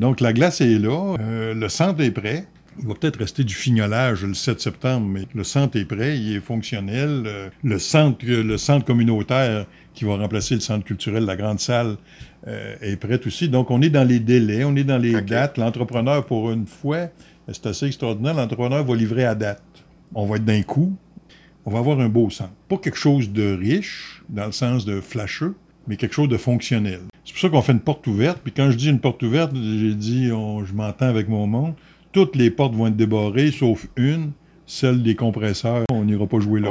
Donc, la glace est là. Le centre est prêt. Il va peut-être rester du fignolage le 7 septembre, mais le centre est prêt, il est fonctionnel. Le centre communautaire qui va remplacer le centre culturel, la grande salle, est prêt aussi. Donc, on est dans les délais, on est dans les dates. L'entrepreneur, pour une fois, c'est assez extraordinaire, l'entrepreneur va livrer à date. On va être d'un coup, on va avoir un beau centre. Pas quelque chose de riche, dans le sens de flasheux, mais quelque chose de fonctionnel. C'est pour ça qu'on fait une porte ouverte. Puis quand je dis une porte ouverte, j'ai dit, je m'entends avec mon monde. Toutes les portes vont être débarrées, sauf une, celle des compresseurs. On n'ira pas jouer là.